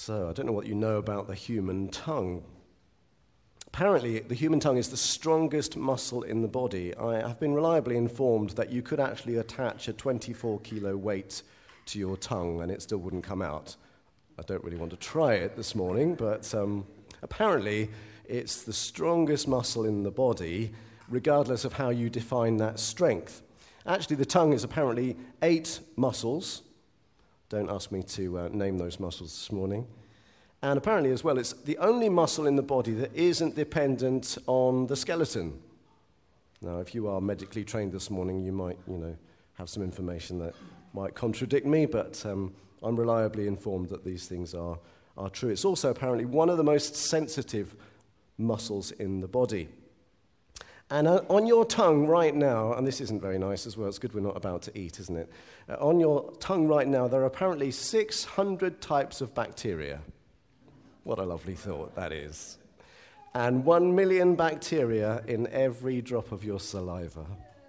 So, I don't know what you know about the human tongue. Apparently, the human tongue is the strongest muscle in the body. I have been reliably informed that you could actually attach a 24-kilo weight to your tongue and it still wouldn't come out. I don't really want to try it this morning, but apparently it's the strongest muscle in the body, regardless of how you define that strength. Actually, the tongue is apparently 8 muscles. Don't ask me to name those muscles this morning. And apparently as well, it's the only muscle in the body that isn't dependent on the skeleton. Now, if you are medically trained this morning, you might, have some information that might contradict me, but I'm reliably informed that these things are true. It's also apparently one of the most sensitive muscles in the body. And on your tongue right now, and this isn't very nice as well, it's good we're not about to eat, isn't it? On your tongue right now, there are apparently 600 types of bacteria. What a lovely thought that is. And 1 million bacteria in every drop of your saliva.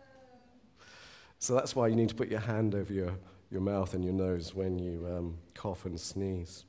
So that's why you need to put your hand over your mouth and your nose when you cough and sneeze.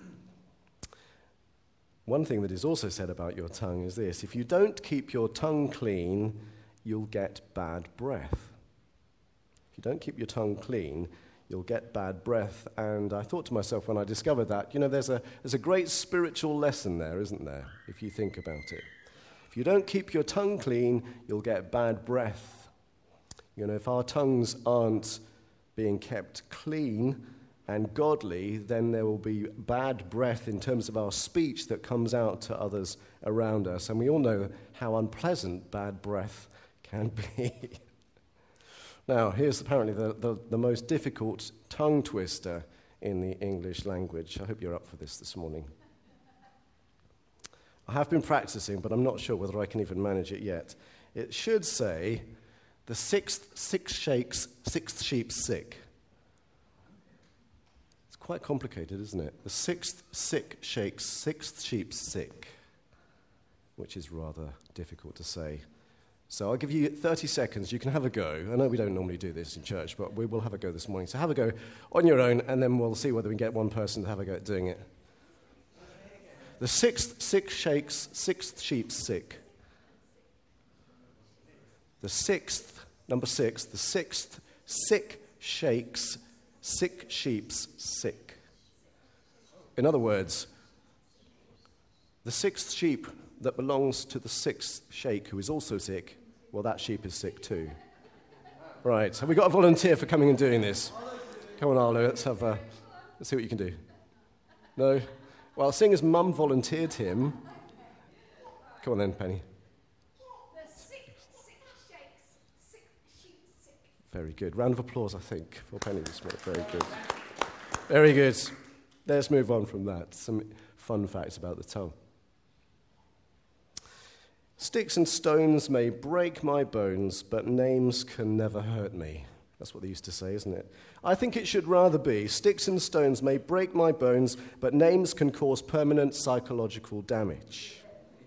One thing that is also said about your tongue is this: if you don't keep your tongue clean, you'll get bad breath. If you don't keep your tongue clean, you'll get bad breath. And I thought to myself when I discovered that, there's a great spiritual lesson there, isn't there, if you think about it. If you don't keep your tongue clean, you'll get bad breath. If our tongues aren't being kept clean and godly, then there will be bad breath in terms of our speech that comes out to others around us. And we all know how unpleasant bad breath can be. Now, here's apparently the most difficult tongue twister in the English language. I hope you're up for this morning. I have been practicing, but I'm not sure whether I can even manage it yet. It should say, the sixth sheep sick. Quite complicated, isn't it? The sixth sheep sick, which is rather difficult to say. So I'll give you 30 seconds. You can have a go. I know we don't normally do this in church, but we will have a go this morning. So have a go on your own, and then we'll see whether we can get one person to have a go at doing it. The sixth sheep sick. The sixth sick shakes, sick sheep's sick. In other words, the sixth sheep that belongs to the sixth sheikh, who is also sick, well, that sheep is sick too. Right, have we got a volunteer for coming and doing this? Come on, Arlo, let's see what you can do. No? Well, seeing as Mum volunteered him, come on then, Penny. The six shakes, sick sheep sick. Very good. Round of applause, I think, for Penny this morning. Very good. Very good. Let's move on from that. Some fun facts about the tongue. Sticks and stones may break my bones, but names can never hurt me. That's what they used to say, isn't it? I think it should rather be, sticks and stones may break my bones, but names can cause permanent psychological damage.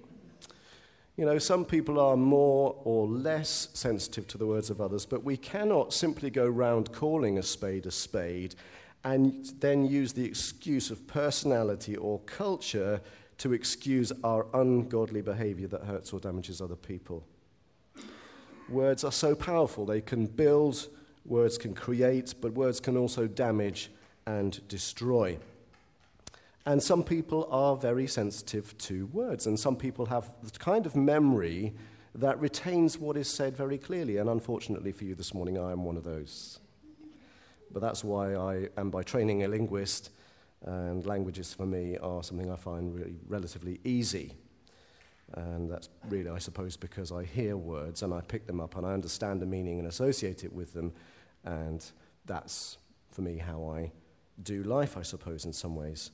Some people are more or less sensitive to the words of others, but we cannot simply go round calling a spade and then use the excuse of personality or culture to excuse our ungodly behavior that hurts or damages other people. Words are so powerful. They can build, words can create, but words can also damage and destroy. And some people are very sensitive to words, and some people have the kind of memory that retains what is said very clearly, and unfortunately for you this morning, I am one of those. But that's why I am by training a linguist, and languages for me are something I find really relatively easy. And that's really, I suppose, because I hear words and I pick them up and I understand the meaning and associate it with them, and that's, for me, how I do life, I suppose, in some ways.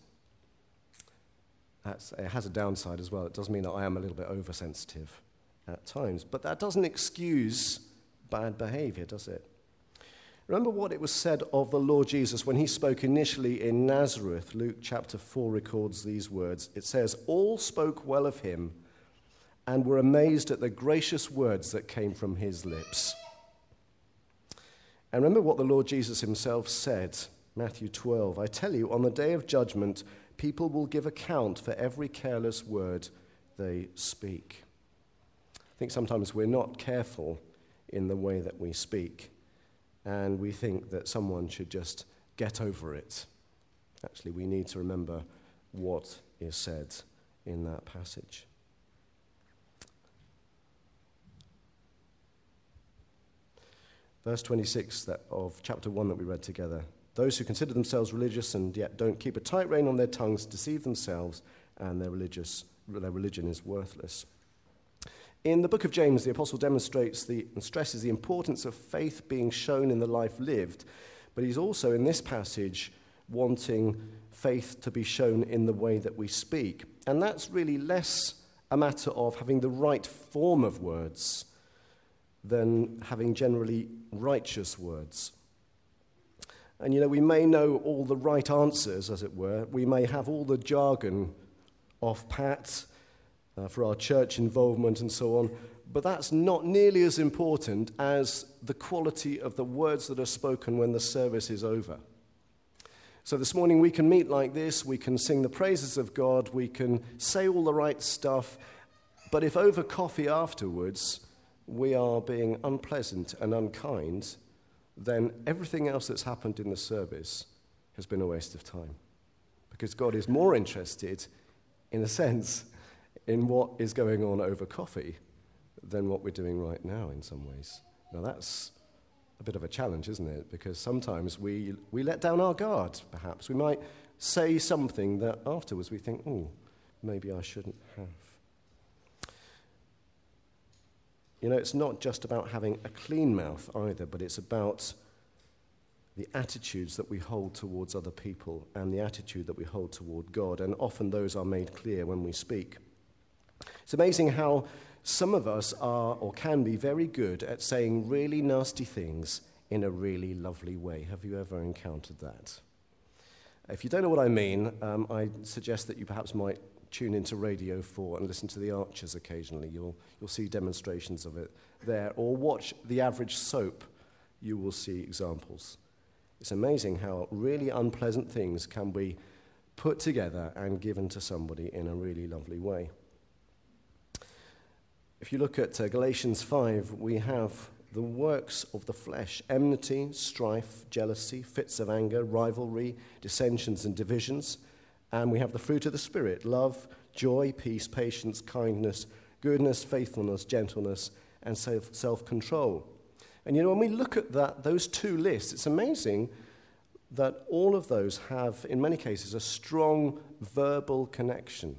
It has a downside as well. It does mean that I am a little bit oversensitive at times, but that doesn't excuse bad behavior, does it? Remember what it was said of the Lord Jesus when he spoke initially in Nazareth. Luke chapter 4 records these words. It says, "All spoke well of him and were amazed at the gracious words that came from his lips." And remember what the Lord Jesus himself said Matthew 12, I tell you, on the day of judgment, people will give account for every careless word they speak. I think sometimes we're not careful in the way that we speak, and we think that someone should just get over it. Actually, we need to remember what is said in that passage. Verse 26 of chapter 1 that we read together. Those who consider themselves religious and yet don't keep a tight rein on their tongues deceive themselves, and their religion is worthless. In the book of James, the apostle demonstrates and stresses the importance of faith being shown in the life lived, but he's also in this passage wanting faith to be shown in the way that we speak. And that's really less a matter of having the right form of words than having generally righteous words. And we may know all the right answers, as it were. We may have all the jargon off pat for our church involvement and so on, but that's not nearly as important as the quality of the words that are spoken when the service is over. So this morning we can meet like this, we can sing the praises of God, we can say all the right stuff, but if over coffee afterwards we are being unpleasant and unkind, then everything else that's happened in the service has been a waste of time. Because God is more interested, in a sense, in what is going on over coffee than what we're doing right now in some ways. Now that's a bit of a challenge, isn't it? Because sometimes we let down our guard, perhaps. We might say something that afterwards we think, maybe I shouldn't have. It's not just about having a clean mouth either, but it's about the attitudes that we hold towards other people and the attitude that we hold toward God, and often those are made clear when we speak. It's amazing how some of us are or can be very good at saying really nasty things in a really lovely way. Have you ever encountered that? If you don't know what I mean, I suggest that you perhaps might tune into Radio 4 and listen to the Archers occasionally. You'll see demonstrations of it there. Or watch The Average Soap. You will see examples. It's amazing how really unpleasant things can be put together and given to somebody in a really lovely way. If you look at Galatians 5, we have the works of the flesh: enmity, strife, jealousy, fits of anger, rivalry, dissensions and divisions. And we have the fruit of the Spirit: love, joy, peace, patience, kindness, goodness, faithfulness, gentleness, and self-control. And when we look at those two lists, it's amazing that all of those have, in many cases, a strong verbal connection.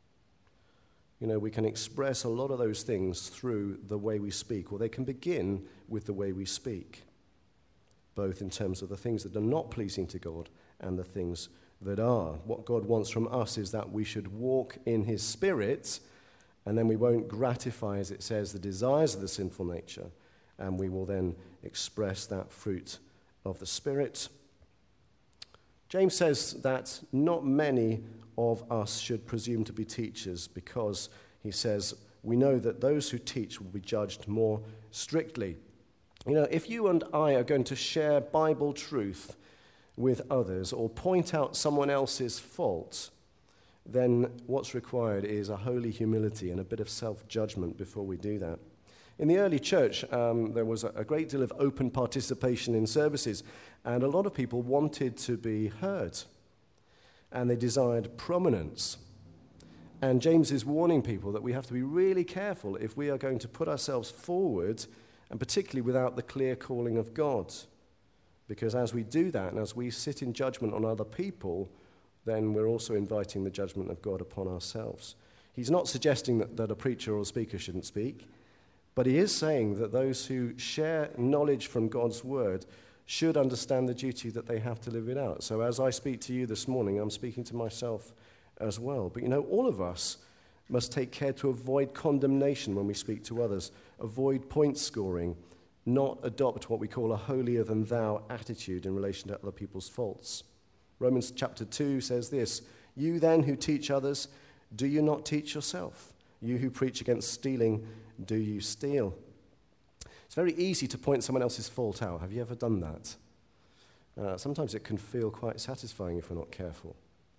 We can express a lot of those things through the way we speak, or they can begin with the way we speak, both in terms of the things that are not pleasing to God and the things that are. What God wants from us is that we should walk in his Spirit, and then we won't gratify, as it says, the desires of the sinful nature, and we will then express that fruit of the Spirit. James says that not many of us should presume to be teachers, because he says we know that those who teach will be judged more strictly. If you and I are going to share Bible truth with others or point out someone else's fault, then what's required is a holy humility and a bit of self-judgment before we do that. In the early church, there was a great deal of open participation in services, and a lot of people wanted to be heard, and they desired prominence. And James is warning people that we have to be really careful if we are going to put ourselves forward, and particularly without the clear calling of God. Because as we do that, and as we sit in judgment on other people, then we're also inviting the judgment of God upon ourselves. He's not suggesting that a preacher or a speaker shouldn't speak, but he is saying that those who share knowledge from God's word should understand the duty that they have to live it out. So as I speak to you this morning, I'm speaking to myself as well. But all of us must take care to avoid condemnation when we speak to others, avoid point scoring, not adopt what we call a holier-than-thou attitude in relation to other people's faults. Romans chapter 2 says this: "You then who teach others, do you not teach yourself? You who preach against stealing, do you steal?" It's very easy to point someone else's fault out. Have you ever done that? Sometimes it can feel quite satisfying if we're not careful.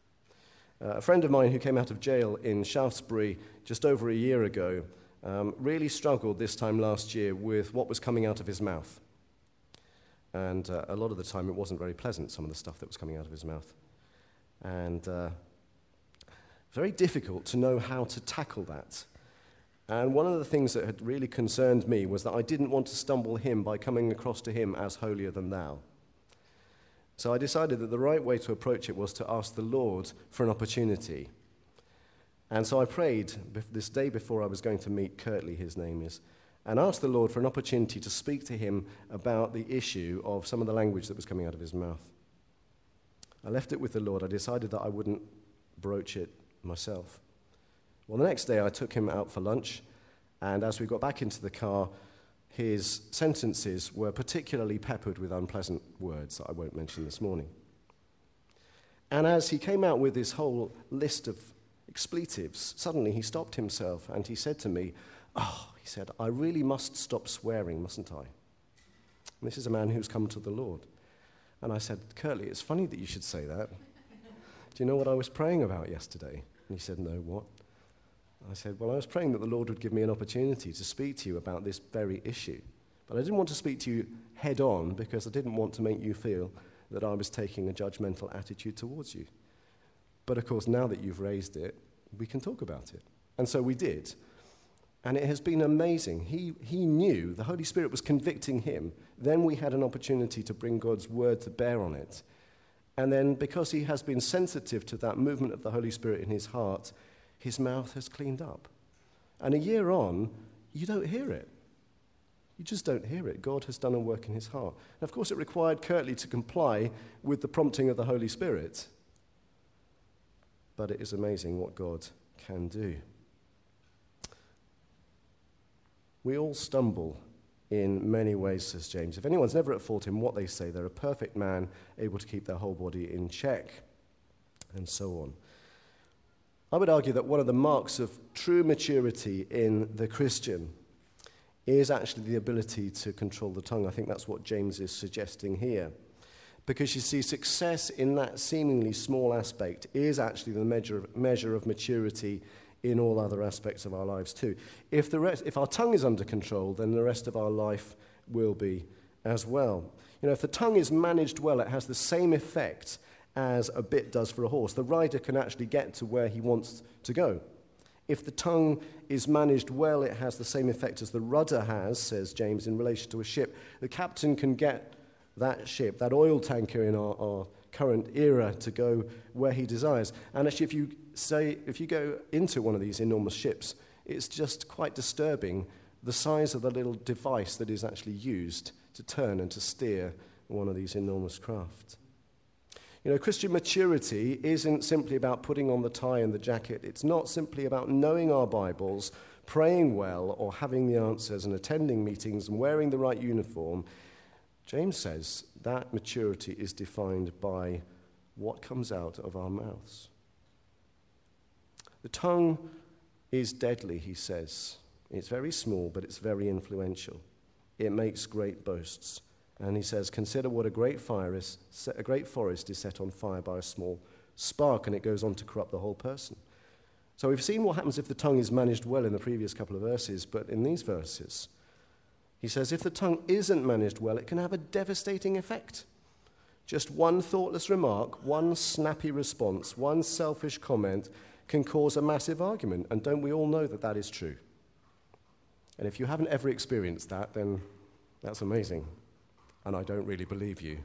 A friend of mine who came out of jail in Shaftesbury just over a year ago really struggled this time last year with what was coming out of his mouth. And a lot of the time it wasn't very pleasant, some of the stuff that was coming out of his mouth. And very difficult to know how to tackle that. And one of the things that had really concerned me was that I didn't want to stumble him by coming across to him as holier than thou. So I decided that the right way to approach it was to ask the Lord for an opportunity. And so I prayed this day before I was going to meet Kirtley, his name is, and asked the Lord for an opportunity to speak to him about the issue of some of the language that was coming out of his mouth. I left it with the Lord. I decided that I wouldn't broach it myself. Well, the next day I took him out for lunch, and as we got back into the car, his sentences were particularly peppered with unpleasant words that I won't mention this morning. And as he came out with this whole list of expletives, suddenly he stopped himself and he said to me, he said, I really must stop swearing, mustn't I? And this is a man who's come to the Lord. And I said, Kirtley, it's funny that you should say that. Do you know what I was praying about yesterday? And he said, no, what? I said, well, I was praying that the Lord would give me an opportunity to speak to you about this very issue. But I didn't want to speak to you head on because I didn't want to make you feel that I was taking a judgmental attitude towards you. But of course, now that you've raised it, we can talk about it. And so we did. And it has been amazing. He knew, the Holy Spirit was convicting him. Then we had an opportunity to bring God's word to bear on it. And then because he has been sensitive to that movement of the Holy Spirit in his heart, his mouth has cleaned up. And a year on, you don't hear it. You just don't hear it. God has done a work in his heart. And of course, it required Kirtley to comply with the prompting of the Holy Spirit. But it is amazing what God can do. We all stumble in many ways, says James. If anyone's never at fault in what they say, they're a perfect man, able to keep their whole body in check, and so on. I would argue that one of the marks of true maturity in the Christian is actually the ability to control the tongue. I think that's what James is suggesting here. Because you see, success in that seemingly small aspect is actually the measure of maturity in all other aspects of our lives too. If our tongue is under control, then the rest of our life will be as well. You know, if the tongue is managed well, it has the same effect as a bit does for a horse. The rider can actually get to where he wants to go. If the tongue is managed well, it has the same effect as the rudder has, says James, in relation to a ship. The captain can get that ship, that oil tanker in our current era, to go where he desires. And actually, if you go into one of these enormous ships, it's just quite disturbing the size of the little device that is actually used to turn and to steer one of these enormous craft. You know, Christian maturity isn't simply about putting on the tie and the jacket. It's not simply about knowing our Bibles, praying well, or having the answers and attending meetings and wearing the right uniform. James says that maturity is defined by what comes out of our mouths. The tongue is deadly, he says. It's very small, but it's very influential. It makes great boasts. And he says, consider what a great forest is set on fire by a small spark, and it goes on to corrupt the whole person. So we've seen what happens if the tongue is managed well in the previous couple of verses, but in these verses, he says, if the tongue isn't managed well, it can have a devastating effect. Just one thoughtless remark, one snappy response, one selfish comment can cause a massive argument. And don't we all know that that is true? And if you haven't ever experienced that, then that's amazing. And I don't really believe you.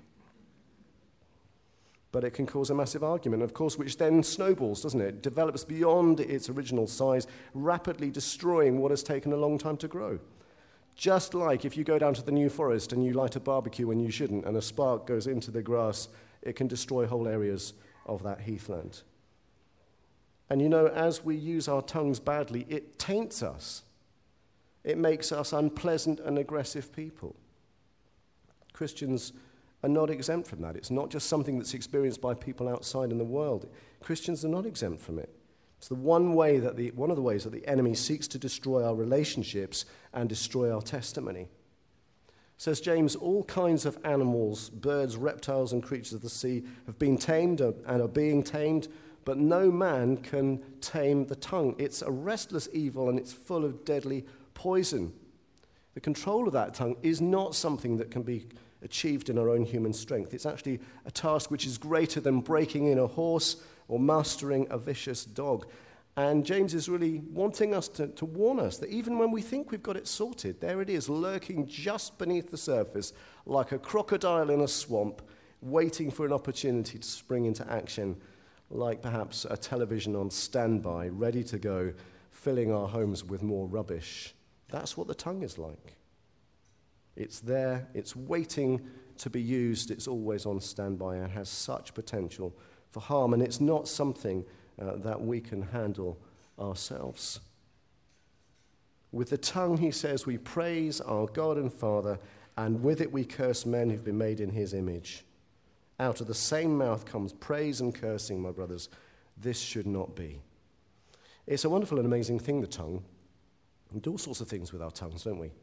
But it can cause a massive argument, of course, which then snowballs, doesn't it? It develops beyond its original size, rapidly destroying what has taken a long time to grow. Just like if you go down to the New Forest and you light a barbecue when you shouldn't, and a spark goes into the grass, it can destroy whole areas of that heathland. And you know, as we use our tongues badly, it taints us. It makes us unpleasant and aggressive people. Christians are not exempt from that. It's not just something that's experienced by people outside in the world. Christians are not exempt from it. It's one of the ways that the enemy seeks to destroy our relationships and destroy our testimony. Says James, all kinds of animals, birds, reptiles, and creatures of the sea have been tamed and are being tamed, but no man can tame the tongue. It's a restless evil and it's full of deadly poison. The control of that tongue is not something that can be achieved in our own human strength. It's actually a task which is greater than breaking in a horse or mastering a vicious dog. And James is really wanting us to warn us that even when we think we've got it sorted, there it is, lurking just beneath the surface, like a crocodile in a swamp, waiting for an opportunity to spring into action, like perhaps a television on standby, ready to go, filling our homes with more rubbish. That's what the tongue is like. It's there, it's waiting to be used, it's always on standby and has such potential for harm, and it's not something that we can handle ourselves. With the tongue, he says, we praise our God and Father, and with it we curse men who've been made in his image. Out of the same mouth comes praise and cursing, my brothers. This should not be. It's a wonderful and amazing thing, the tongue. We do all sorts of things with our tongues, don't we?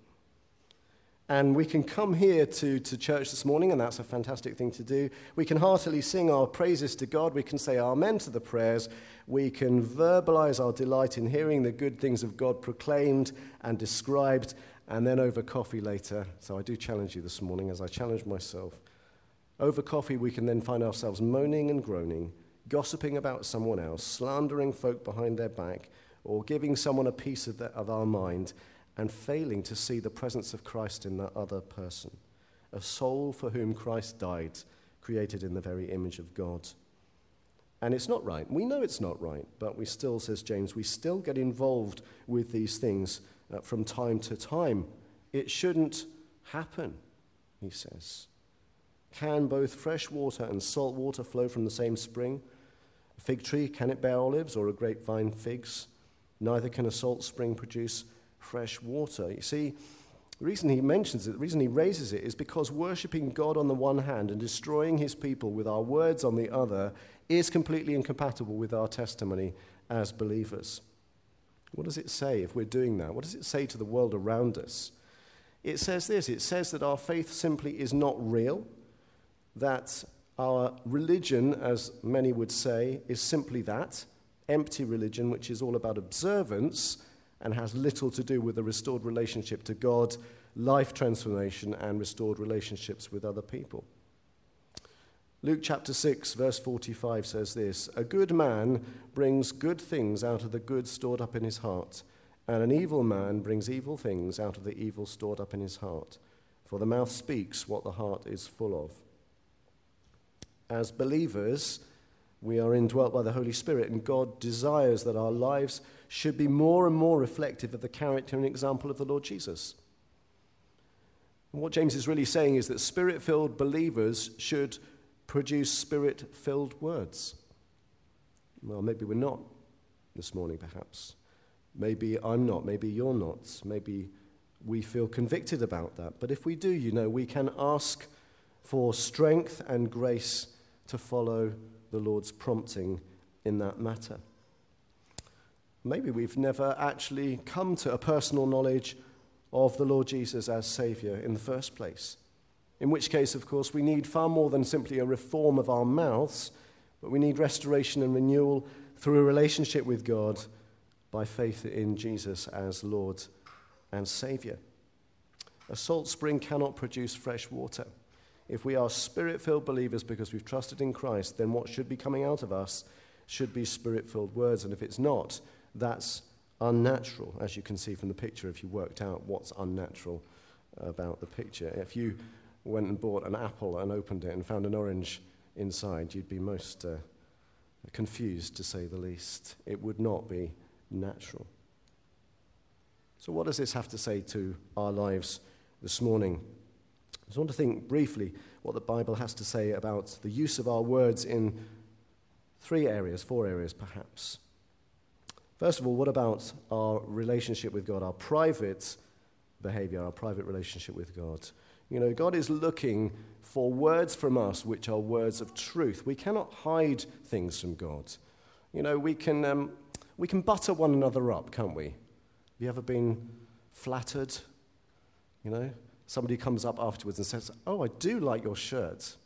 And we can come here to church this morning, and that's a fantastic thing to do. We can heartily sing our praises to God. We can say amen to the prayers. We can verbalize our delight in hearing the good things of God proclaimed and described, and then over coffee later. So I do challenge you this morning, as I challenge myself. Over coffee, we can then find ourselves moaning and groaning, gossiping about someone else, slandering folk behind their back, or giving someone a piece of our mind, and failing to see the presence of Christ in that other person, a soul for whom Christ died, created in the very image of God. And it's not right. We know it's not right, but we still, says James, we still get involved with these things from time to time. It shouldn't happen, he says. Can both fresh water and salt water flow from the same spring? A fig tree, can it bear olives, or a grapevine figs? Neither can a salt spring produce fresh water. You see, the reason he mentions it, the reason he raises it, is because worshipping God on the one hand and destroying his people with our words on the other is completely incompatible with our testimony as believers. What does it say if we're doing that? What does it say to the world around us? It says this, it says that our faith simply is not real, that our religion, as many would say, is simply that, empty religion, which is all about observance and has little to do with a restored relationship to God, life transformation, and restored relationships with other people. Luke chapter 6, verse 45 says this, a good man brings good things out of the good stored up in his heart, and an evil man brings evil things out of the evil stored up in his heart. For the mouth speaks what the heart is full of. As believers, we are indwelt by the Holy Spirit, and God desires that our lives should be more and more reflective of the character and example of the Lord Jesus. And what James is really saying is that Spirit-filled believers should produce Spirit-filled words. Well, maybe we're not this morning, perhaps. Maybe I'm not. Maybe you're not. Maybe we feel convicted about that. But if we do, we can ask for strength and grace to follow the Lord's prompting in that matter. Maybe we've never actually come to a personal knowledge of the Lord Jesus as Savior in the first place. In which case, of course, we need far more than simply a reform of our mouths, but we need restoration and renewal through a relationship with God by faith in Jesus as Lord and Savior. A salt spring cannot produce fresh water. If we are Spirit-filled believers because we've trusted in Christ, then what should be coming out of us should be Spirit-filled words. And if it's not, that's unnatural, as you can see from the picture if you worked out what's unnatural about the picture. If you went and bought an apple and opened it and found an orange inside, you'd be most confused, to say the least. It would not be natural. So what does this have to say to our lives this morning? I just want to think briefly what the Bible has to say about the use of our words in 4 areas perhaps. First of all, what about our relationship with God, our private behavior, our private relationship with God? God is looking for words from us which are words of truth. We cannot hide things from God. We can butter one another up, can't we? Have you ever been flattered? Somebody comes up afterwards and says, "Oh, I do like your shirt."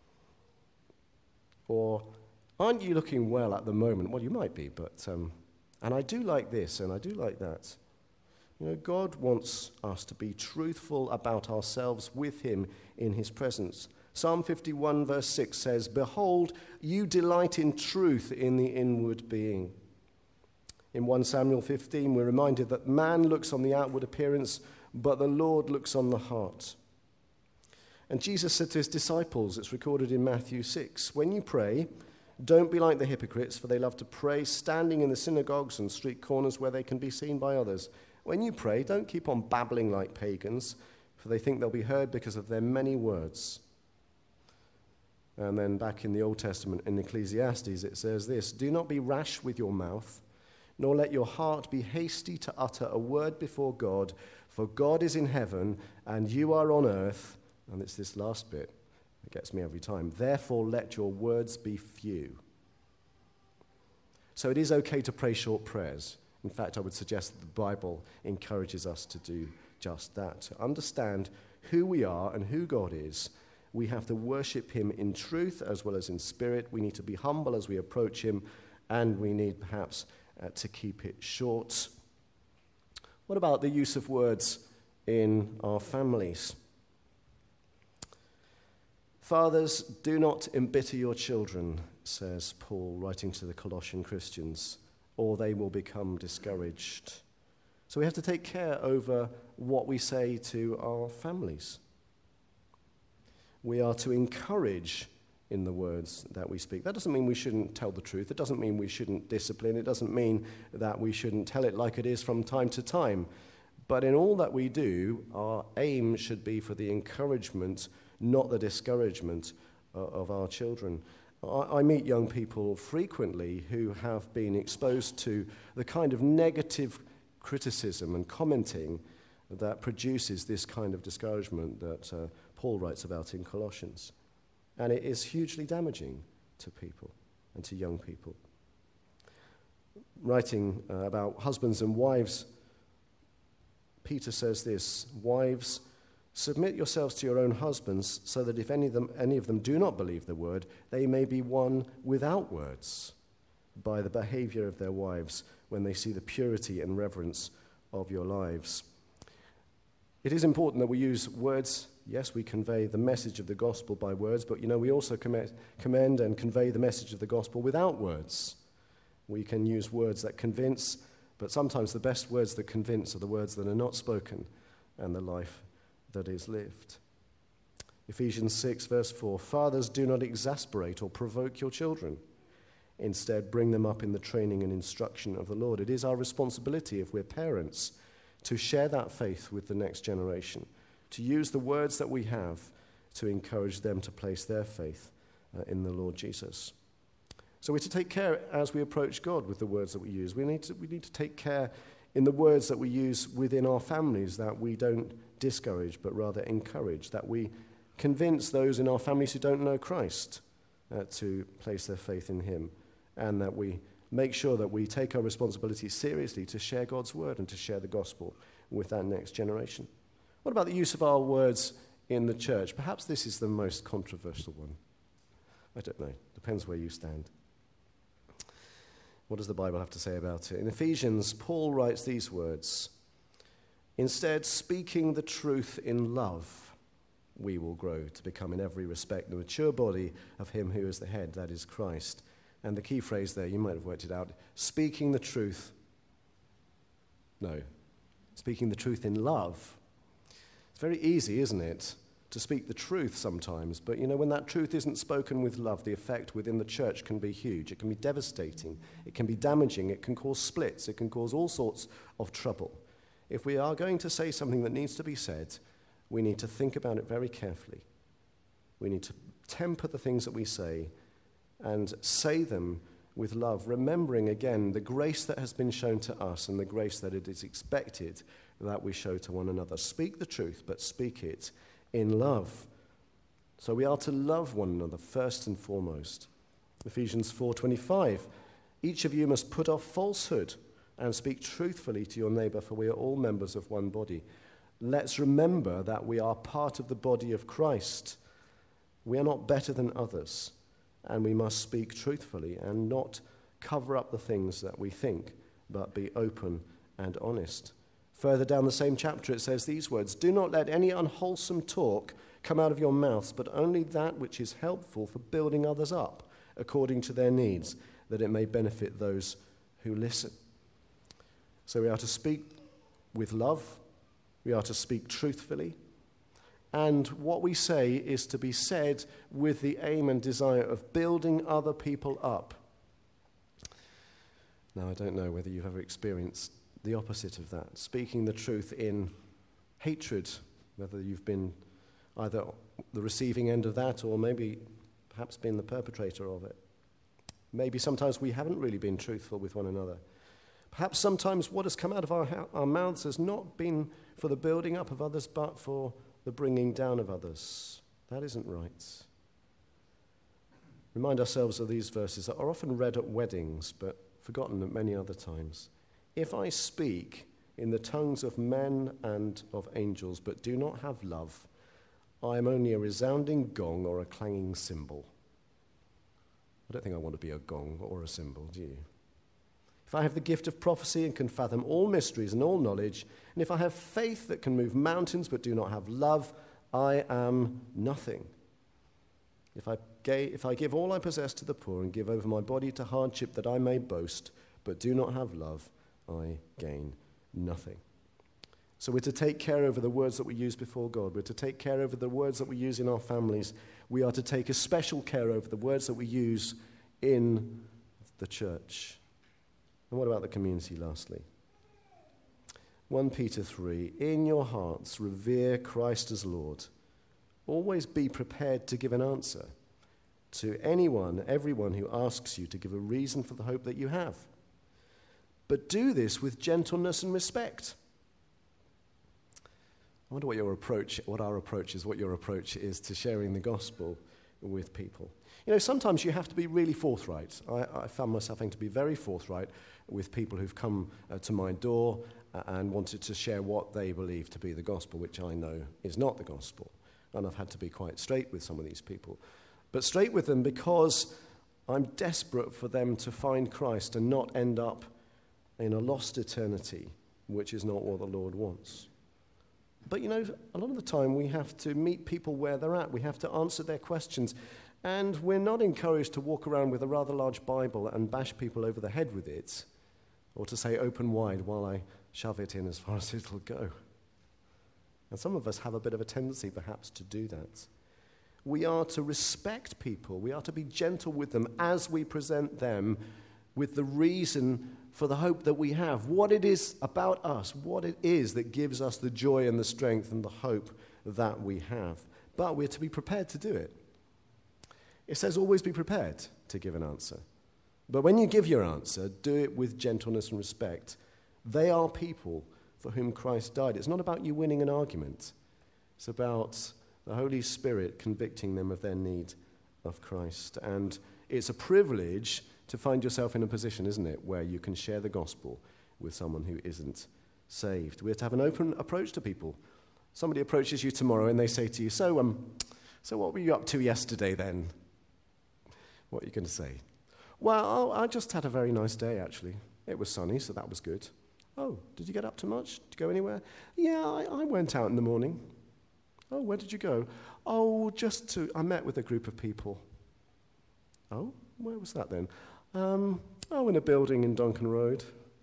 Or, "Aren't you looking well at the moment?" Well, you might be, but, and I do like this and I do like that. You know, God wants us to be truthful about ourselves with him in his presence. Psalm 51 verse 6 says, "Behold, you delight in truth in the inward being." In 1 Samuel 15, we're reminded that man looks on the outward appearance, but the Lord looks on the heart. And Jesus said to his disciples, it's recorded in Matthew 6, "When you pray, don't be like the hypocrites, for they love to pray standing in the synagogues and street corners where they can be seen by others. When you pray, don't keep on babbling like pagans, for they think they'll be heard because of their many words." And then back in the Old Testament, in Ecclesiastes, it says this, "Do not be rash with your mouth, nor let your heart be hasty to utter a word before God, for God is in heaven, and you are on earth." And it's this last bit that gets me every time. "Therefore, let your words be few." So it is okay to pray short prayers. In fact, I would suggest that the Bible encourages us to do just that. To understand who we are and who God is, we have to worship him in truth as well as in spirit. We need to be humble as we approach him, and we need perhaps to keep it short. What about the use of words in our families? "Fathers, do not embitter your children," says Paul, writing to the Colossian Christians, "or they will become discouraged." So we have to take care over what we say to our families. We are to encourage in the words that we speak. That doesn't mean we shouldn't tell the truth. It doesn't mean we shouldn't discipline. It doesn't mean that we shouldn't tell it like it is from time to time. But in all that we do, our aim should be for the encouragement, not the discouragement of our children. I meet young people frequently who have been exposed to the kind of negative criticism and commenting that produces this kind of discouragement that Paul writes about in Colossians. And it is hugely damaging to people and to young people. Writing about husbands and wives, Peter says this, "Wives, submit yourselves to your own husbands, so that if any of them do not believe the word, they may be won without words by the behavior of their wives when they see the purity and reverence of your lives." It is important that we use words. Yes, we convey the message of the gospel by words, but we also commend and convey the message of the gospel without words. We can use words that convince, but sometimes the best words that convince are the words that are not spoken and the life that is lived. Ephesians 6, verse 4, "Fathers, do not exasperate or provoke your children. Instead, bring them up in the training and instruction of the Lord." It is our responsibility, if we're parents, to share that faith with the next generation, to use the words that we have to encourage them to place their faith in the Lord Jesus. So we're to take care as we approach God with the words that we use. We need to take care in the words that we use within our families, that we don't discourage but rather encourage, that we convince those in our families who don't know Christ to place their faith in him, and that we make sure that we take our responsibility seriously to share God's word and to share the gospel with that next generation. What about the use of our words in the church? Perhaps this is the most controversial one. I don't know. Depends where you stand. What does the Bible have to say about it? In Ephesians, Paul writes these words, "Instead, speaking the truth in love, we will grow to become in every respect the mature body of him who is the head, that is Christ." And the key phrase there, you might have worked it out, speaking the truth. No, speaking the truth in love. It's very easy, isn't it, to speak the truth sometimes, but when that truth isn't spoken with love, the effect within the church can be huge. It can be devastating. It can be damaging. It can cause splits. It can cause all sorts of trouble. If we are going to say something that needs to be said, we need to think about it very carefully. We need to temper the things that we say and say them with love, remembering again the grace that has been shown to us and the grace that it is expected that we show to one another. Speak the truth, but speak it in love. So we are to love one another first and foremost. Ephesians 4:25, "Each of you must put off falsehood and speak truthfully to your neighbor, for we are all members of one body." Let's remember that we are part of the body of Christ. We are not better than others, and we must speak truthfully and not cover up the things that we think, but be open and honest. Further down the same chapter, it says these words, "Do not let any unwholesome talk come out of your mouths, but only that which is helpful for building others up according to their needs, that it may benefit those who listen." So we are to speak with love. We are to speak truthfully. And what we say is to be said with the aim and desire of building other people up. Now, I don't know whether you've ever experienced the opposite of that, speaking the truth in hatred, whether you've been either the receiving end of that or maybe perhaps been the perpetrator of it. Maybe sometimes we haven't really been truthful with one another. Perhaps sometimes what has come out of our mouths has not been for the building up of others, but for the bringing down of others. That isn't right. Remind ourselves of these verses that are often read at weddings, but forgotten at many other times. If I speak in the tongues of men and of angels, but do not have love, I am only a resounding gong or a clanging cymbal. I don't think I want to be a gong or a cymbal, do you? If I have the gift of prophecy and can fathom all mysteries and all knowledge, and if I have faith that can move mountains but do not have love, I am nothing. If I give all I possess to the poor and give over my body to hardship that I may boast, but do not have love, I gain nothing. So we're to take care over the words that we use before God. We're to take care over the words that we use in our families. We are to take a special care over the words that we use in the church. And what about the community, lastly? 1 Peter 3, "In your hearts revere Christ as Lord. Always be prepared to give an answer to everyone who asks you to give a reason for the hope that you have. But do this with gentleness and respect." I wonder what your approach is to sharing the gospel with people. You know, sometimes you have to be really forthright. I found myself having to be very forthright with people who've come to my door and wanted to share what they believe to be the gospel, which I know is not the gospel. And I've had to be quite straight with some of these people. But straight with them because I'm desperate for them to find Christ and not end up in a lost eternity, which is not what the Lord wants. But you know, a lot of the time we have to meet people where they're at. We have to answer their questions. And we're not encouraged to walk around with a rather large Bible and bash people over the head with it, or to say open wide while I shove it in as far as it'll go. And some of us have a bit of a tendency perhaps to do that. We are to respect people. We are to be gentle with them as we present them with the reason for the hope that we have, what it is about us, what it is that gives us the joy and the strength and the hope that we have. But we're to be prepared to do it. It says always be prepared to give an answer. But when you give your answer, do it with gentleness and respect. They are people for whom Christ died. It's not about you winning an argument. It's about the Holy Spirit convicting them of their need of Christ. And it's a privilege to find yourself in a position, isn't it, where you can share the gospel with someone who isn't saved. We're to have an open approach to people. Somebody approaches you tomorrow and they say to you, so what were you up to yesterday then? What are you going to say? Well, I just had a very nice day, actually. It was sunny, so that was good. Oh, did you get up to much? Did you go anywhere? Yeah, I went out in the morning. Oh, where did you go? Oh, I met with a group of people. Oh, where was that then? In a building in Duncan Road.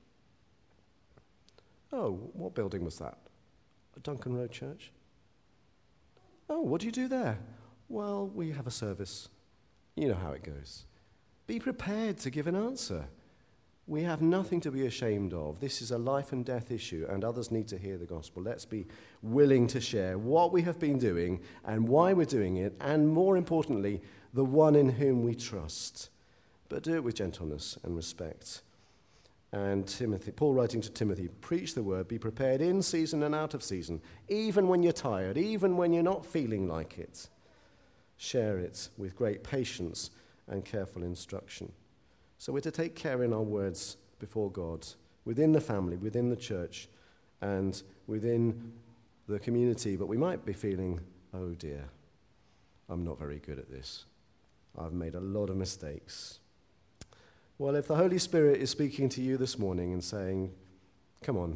Oh, what building was that? A Duncan Road church? Oh, what do you do there? Well, we have a service. You know how it goes. Be prepared to give an answer. We have nothing to be ashamed of. This is a life and death issue, and others need to hear the gospel. Let's be willing to share what we have been doing and why we're doing it, and more importantly, the one in whom we trust. But do it with gentleness and respect. And Paul writing to Timothy, preach the word, be prepared in season and out of season, even when you're tired, even when you're not feeling like it. Share it with great patience and careful instruction. So we're to take care in our words before God, within the family, within the church, and within the community, but we might be feeling, oh dear, I'm not very good at this. I've made a lot of mistakes. Well, if the Holy Spirit is speaking to you this morning and saying, come on,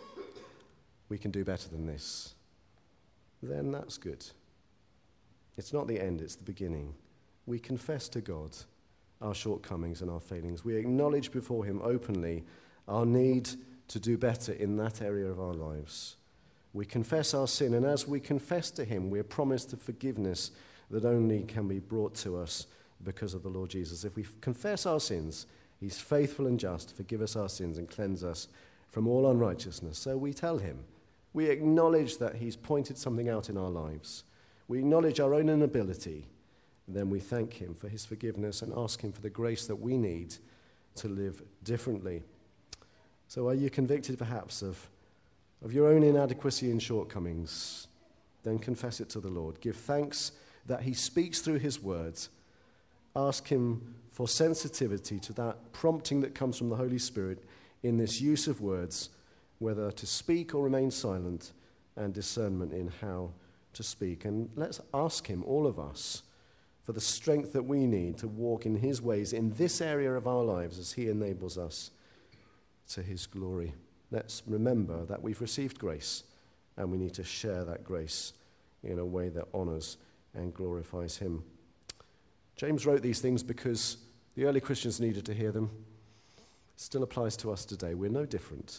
we can do better than this, then that's good. It's not the end, it's the beginning. We confess to God our shortcomings and our failings. We acknowledge before him openly our need to do better in that area of our lives. We confess our sin, and as we confess to him, we are promised the forgiveness that only can be brought to us because of the Lord Jesus. If we confess our sins, he's faithful and just to forgive us our sins and cleanse us from all unrighteousness. So we tell him. We acknowledge that he's pointed something out in our lives. We acknowledge our own inability. Then we thank him for his forgiveness and ask him for the grace that we need to live differently. So are you convicted perhaps of your own inadequacy and shortcomings? Then confess it to the Lord. Give thanks that he speaks through his words. Ask him for sensitivity to that prompting that comes from the Holy Spirit in this use of words, whether to speak or remain silent, and discernment in how to speak. And let's ask him, all of us, for the strength that we need to walk in his ways in this area of our lives as he enables us to his glory. Let's remember that we've received grace, and we need to share that grace in a way that honors and glorifies him. James wrote these things because the early Christians needed to hear them. It still applies to us today. We're no different,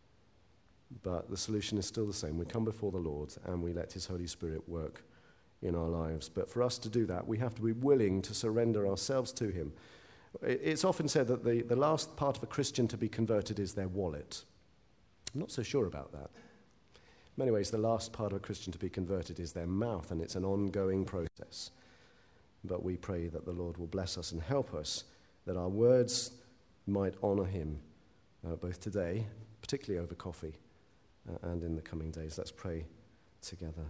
but the solution is still the same. We come before the Lord and we let his Holy Spirit work in our lives. But for us to do that, we have to be willing to surrender ourselves to him. It's often said that the last part of a Christian to be converted is their wallet. I'm not so sure about that. In many ways, the last part of a Christian to be converted is their mouth, and it's an ongoing process. But we pray that the Lord will bless us and help us, that our words might honor him, both today, particularly over coffee, and in the coming days. Let's pray together.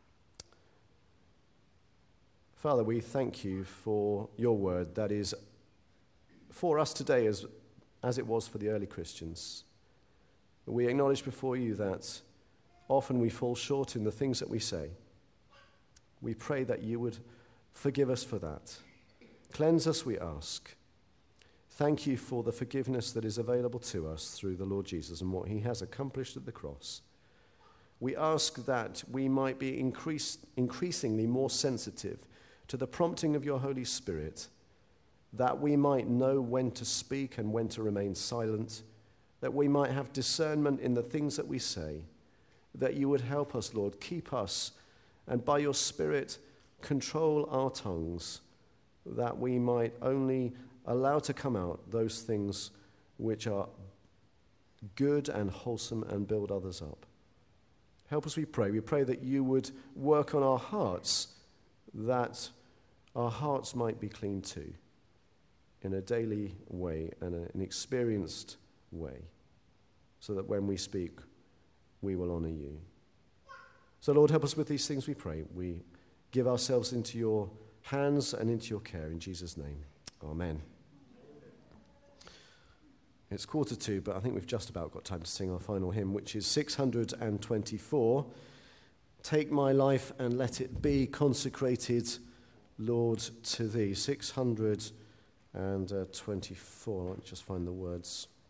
Father, we thank you for your word that is for us today as it was for the early Christians. We acknowledge before you that often we fall short in the things that we say. We pray that you would forgive us for that. Cleanse us, we ask. Thank you for the forgiveness that is available to us through the Lord Jesus and what he has accomplished at the cross. We ask that we might be increasingly more sensitive to the prompting of your Holy Spirit, that we might know when to speak and when to remain silent, that we might have discernment in the things that we say, that you would help us, Lord, keep us, and by your Spirit control our tongues, that we might only allow to come out those things which are good and wholesome and build others up. Help us, we pray. We pray that you would work on our hearts, that our hearts might be clean too, in a daily way and an experienced way, so that when we speak, we will honor you. So, Lord, help us with these things, we pray. We give ourselves into your hands and into your care in Jesus' name. Amen. It's 1:45, but I think we've just about got time to sing our final hymn, which is 624. Take my life and let it be consecrated, Lord, to thee. 624. Let me just find the words.